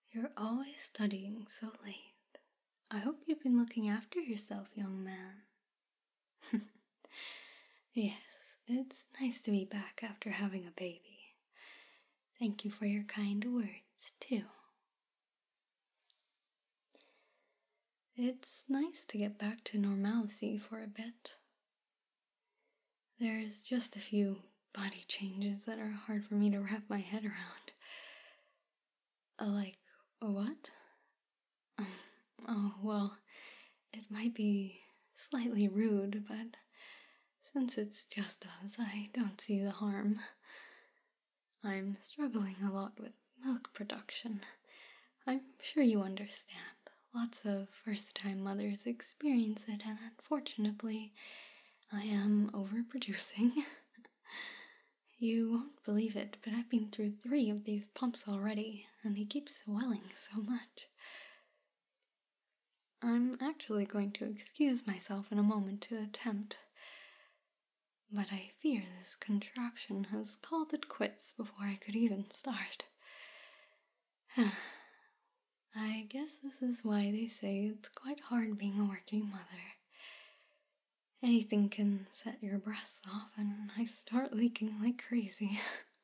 You're always studying so late. I hope you've been looking after yourself, young man. Yes, it's nice to be back after having a baby. Thank you for your kind words, too. It's nice to get back to normalcy for a bit. There's just a few body changes that are hard for me to wrap my head around. Like, what? Oh, well, it might be slightly rude, but since it's just us, I don't see the harm. I'm struggling a lot with milk production. I'm sure you understand. Lots of first-time mothers experience it, and unfortunately, I am overproducing. You won't believe it, but I've been through 3 of these pumps already, and they keep swelling so much. I'm actually going to excuse myself in a moment to attempt, but I fear this contraption has called it quits before I could even start. I guess this is why they say it's quite hard being a working mother. Anything can set your breath off, and I start leaking like crazy.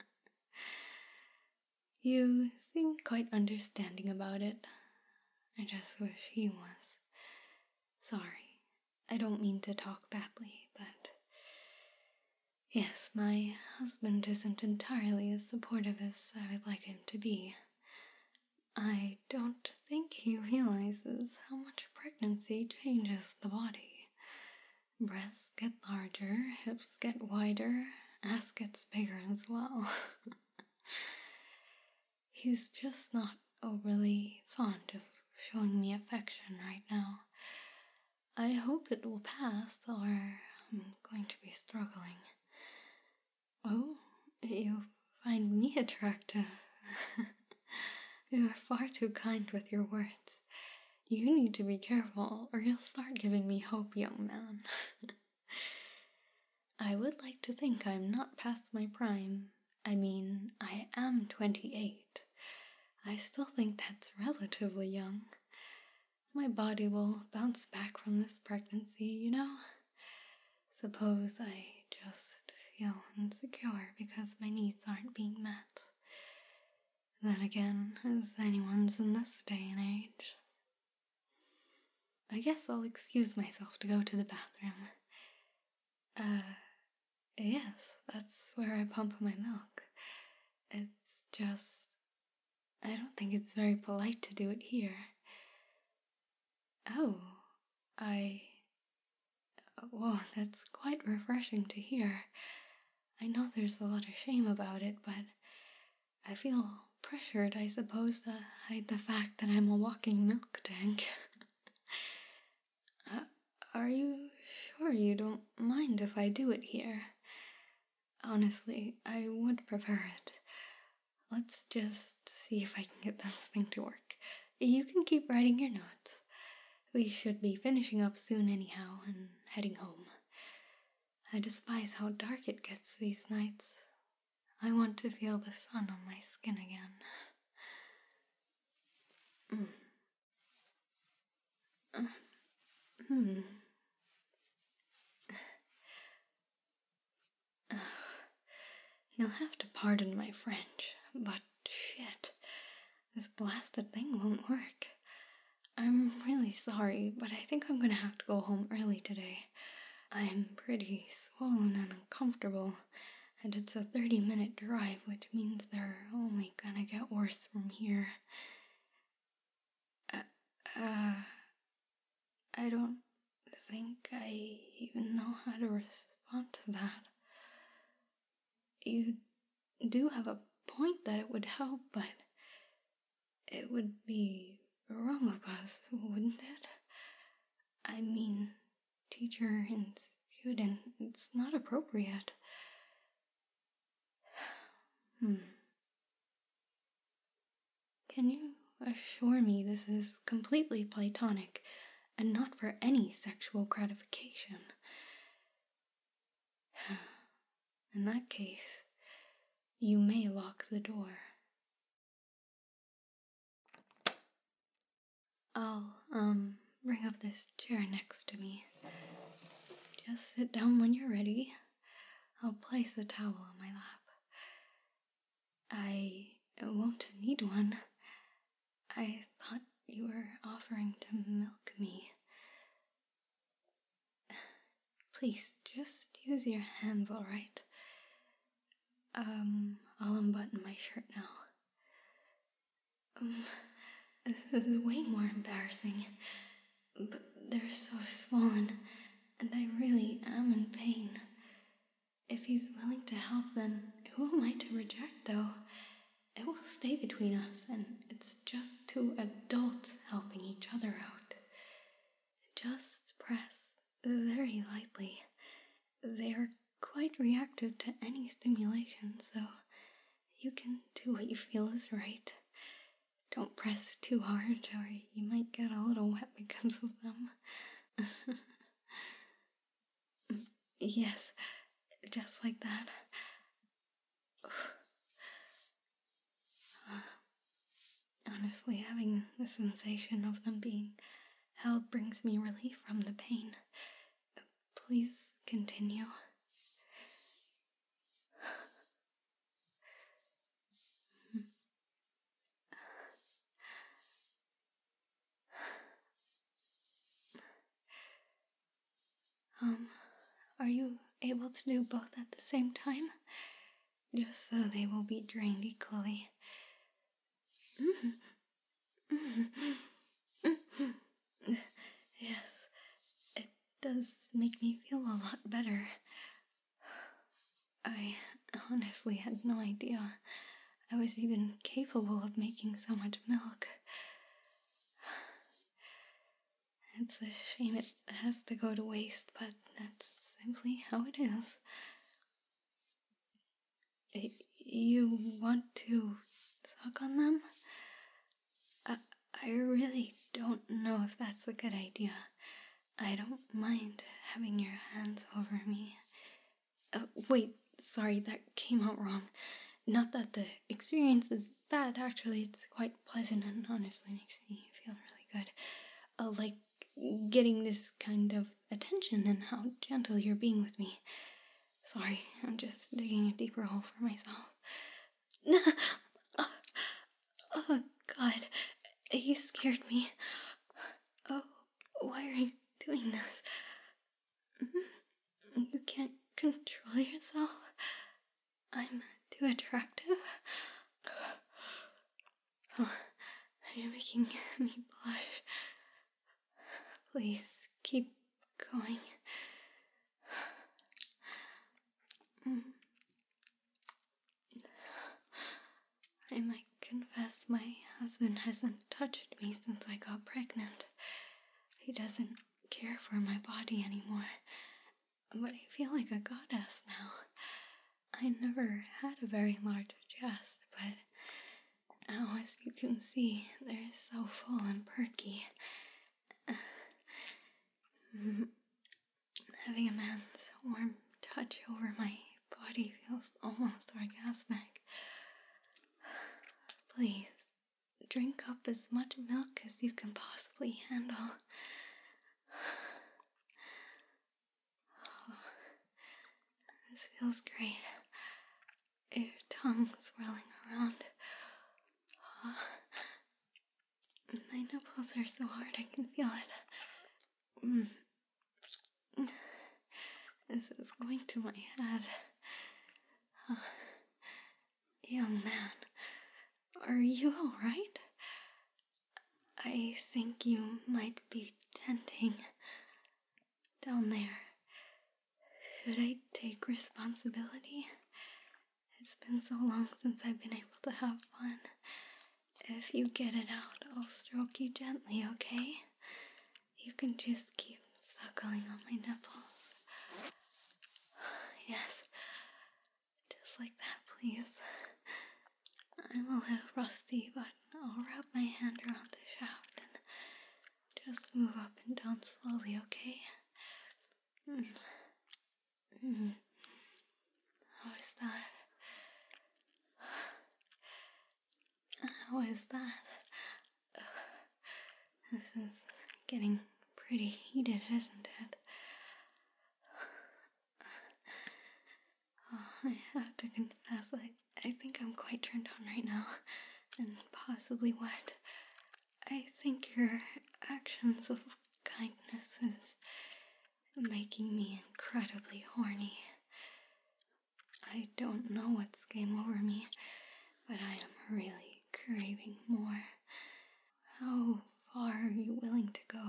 You seem quite understanding about it. I just wish he was. Sorry, I don't mean to talk badly, but yes, my husband isn't entirely as supportive as I would like him to be. I don't think he realizes how much pregnancy changes the body. Breasts get larger, hips get wider, ass gets bigger as well. He's just not overly fond of showing me affection right now. I hope it will pass, or I'm going to be struggling. Oh, you find me attractive. You are far too kind with your words. You need to be careful, or you'll start giving me hope, young man. I would like to think I'm not past my prime. I mean, I am 28. I still think that's relatively young. My body will bounce back from this pregnancy, you know? Suppose I just feel insecure because my needs aren't being met. Then again, as anyone's in this day and age. I guess I'll excuse myself to go to the bathroom. Yes, that's where I pump my milk. It's just, I don't think it's very polite to do it here. Oh, well, that's quite refreshing to hear. I know there's a lot of shame about it, but I feel pressured, I suppose, to hide the fact that I'm a walking milk tank. Are you sure you don't mind if I do it here? Honestly, I would prefer it. Let's just see if I can get this thing to work. You can keep writing your notes. We should be finishing up soon anyhow and heading home. I despise how dark it gets these nights. I want to feel the sun on my skin again. You'll have to pardon my French, but shit, this blasted thing won't work. I'm really sorry, but I think I'm gonna have to go home early today. I'm pretty swollen and uncomfortable, and it's a 30-minute drive, which means they're only gonna get worse from here. I don't think I even know how to respond to that. You do have a point that it would help, but it would be wrong of us, wouldn't it? I mean, teacher and student, it's not appropriate. Can you assure me this is completely platonic and not for any sexual gratification? In that case, you may lock the door. I'll, bring up this chair next to me. Just sit down when you're ready. I'll place the towel on my lap. I won't need one. I thought you were offering to milk me. Please, just use your hands, alright? I'll unbutton my shirt now. This is way more embarrassing. But they're so swollen, and I really am in pain. If he's willing to help, then who am I to reject, though? It will stay between us, and it's just two adults helping each other out. Just press very lightly. They are quite reactive to any stimulation, so you can do what you feel is right. Don't press too hard, or you might get a little wet because of them. Yes, just like that. Honestly, having the sensation of them being held brings me relief from the pain. Please continue. Are you able to do both at the same time? Just so they will be drained equally. Yes, it does make me feel a lot better. I honestly had no idea I was even capable of making so much milk. It's a shame it has to go to waste, but that's simply how it is. You want to suck on them? I really don't know if that's a good idea. I don't mind having your hands over me. Wait, sorry, that came out wrong. Not that the experience is bad, actually, it's quite pleasant and honestly makes me feel really good. Like getting this kind of attention and how gentle you're being with me. Sorry, I'm just digging a deeper hole for myself. Oh, God, you scared me. Oh, why are you doing this? You can't control yourself? I'm too attractive? Oh, you're making me blush. Please, keep going. I might confess my husband hasn't touched me since I got pregnant. He doesn't care for my body anymore. But I feel like a goddess now. I never had a very large chest, but now, as you can see, they're so full and perky. Having a man's warm touch over my body feels almost orgasmic. Please, drink up as much milk as you can possibly handle. Oh, this feels great. Your tongue swirling around. Oh, my nipples are so hard I can feel it. This is going to my head. Young man, are you alright? I think you might be tenting down there. Should I take responsibility? It's been so long since I've been able to have fun. If you get it out, I'll stroke you gently, okay? You can just keep suckling on my nipples. Yes, just like that, please. I'm a little rusty, but I'll wrap my hand around the shaft and just move up and down slowly, okay? How is that? How is that? This is getting pretty heated, isn't it? Oh, I have to confess, I think I'm quite turned on right now, and possibly wet. I think your actions of kindness is making me incredibly horny. I don't know what's game over me, but I am really craving more. How far are you willing to go?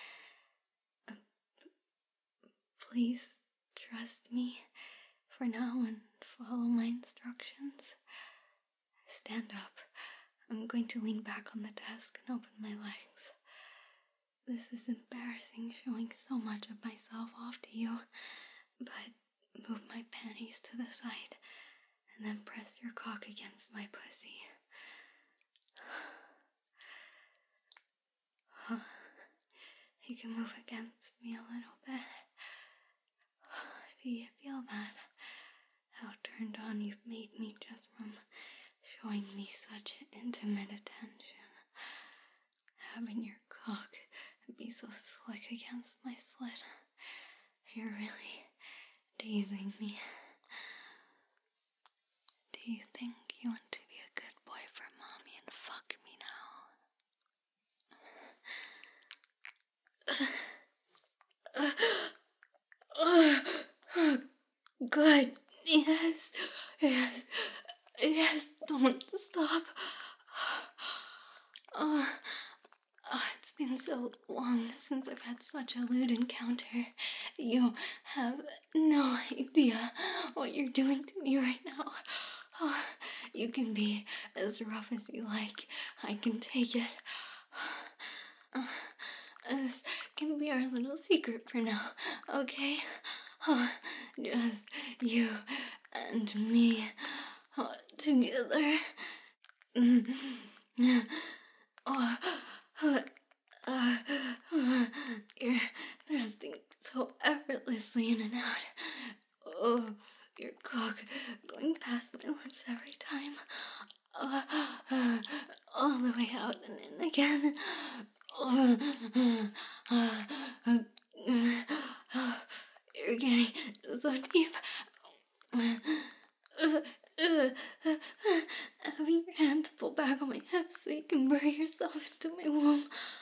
Please trust me for now and follow my instructions. Stand up. I'm going to lean back on the desk and open my legs. This is embarrassing, showing so much of myself off to you, but move my panties to the side and then press your cock against my pussy. You can move against me a little bit. Do you feel that? How turned on you've made me just from showing me such intimate attention. Having your cock be so slick against my slit. You're really teasing me. Do you think you want to be a good boy for mommy and fuck me now? Good. Yes. Yes. Yes. Don't stop. It's been so long since I've had such a lewd encounter. You have no idea what you're doing to me right now. You can be as rough as you like. I can take it. This can be our little secret for now, okay? Just you and me together. You're thrusting so effortlessly in and out. Oh, your cock going past my lips every time. All the way out and in again. You're getting so deep. Having your hands pull back on my hips so you can bury yourself into my womb.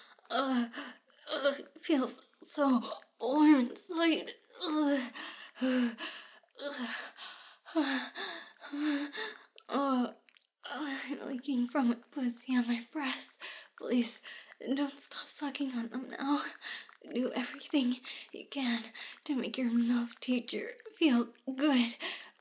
It feels so warm inside. I'm leaking from my pussy on my breasts. Please, don't stop sucking on them now. Do everything you can to make your MILF teacher feel good.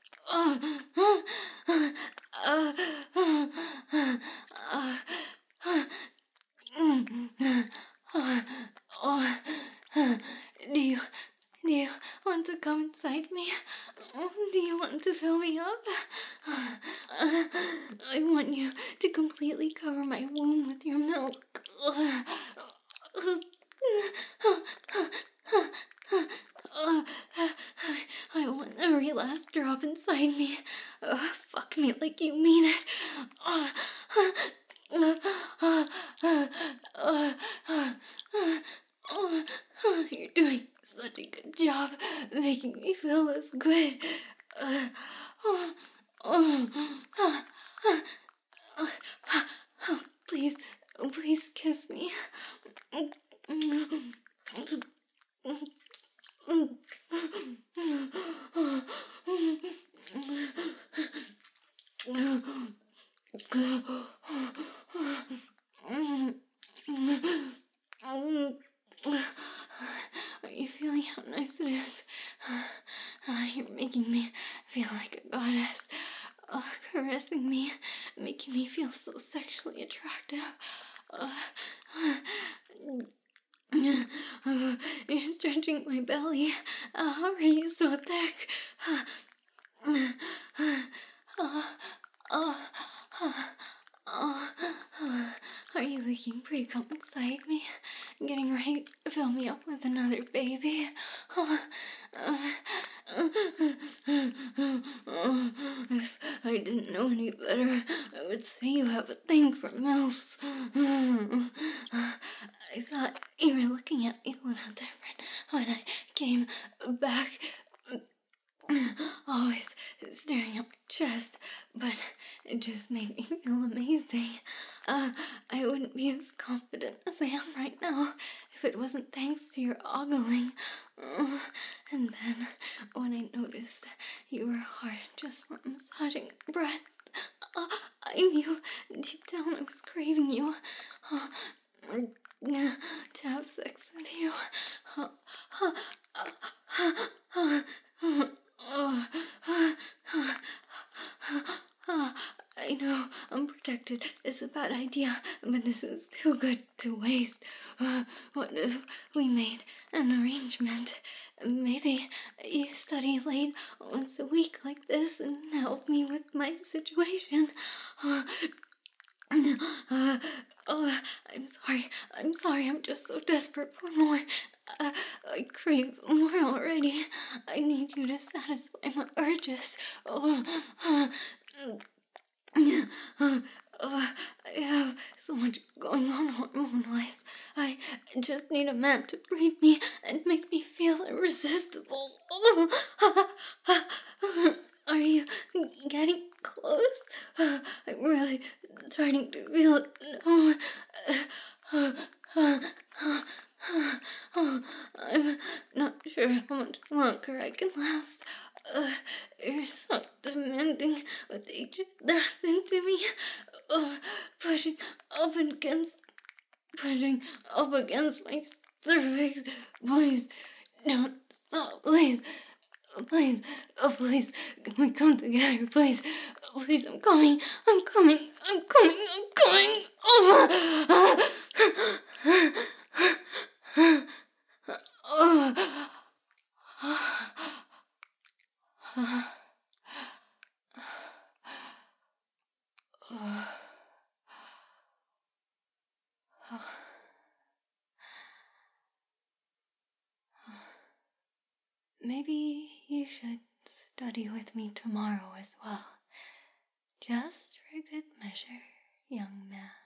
Do you want to come inside me? Do you want to fill me up? I want you to completely cover my womb with your milk. I want every last drop inside me. Fuck me like you mean it. You're doing such a good job making me feel this good. Please, please kiss me. Are you feeling how nice it is? You're making me feel like a goddess. Caressing me, making me feel so sexually attractive. You're stretching my belly. How are you so thick? Are you leaking pre-cum inside me? Getting ready to fill me up with another baby? If I didn't know any better, I would say you have a thing for MILFs. I thought you were looking at me a little different when I came back. Always staring at my chest, but it just made me feel amazing. I wouldn't be as confident as I am right now if it wasn't thanks to your ogling. And then, when I noticed you were hard just from massaging your breath, I knew deep down I was craving you. To have sex with you. I know unprotected is a bad idea, but this is too good to waste. What if we made an arrangement? Maybe you study late once a week like this and help me with my situation. I'm sorry, I'm just so desperate for more. I crave more already. I need you to satisfy my urges. I have so much going on hormone-wise. I just need a man to breed me and make me feel irresistible. Are you getting close? I'm really starting to feel it. I'm not sure how much longer I can last. You're so demanding with each thrust into me. Pushing up against my cervix. Please, don't stop, please. Please, oh please, can we come together, please? Please, I'm coming. Maybe you should study with me tomorrow as well. Just for good measure, young man.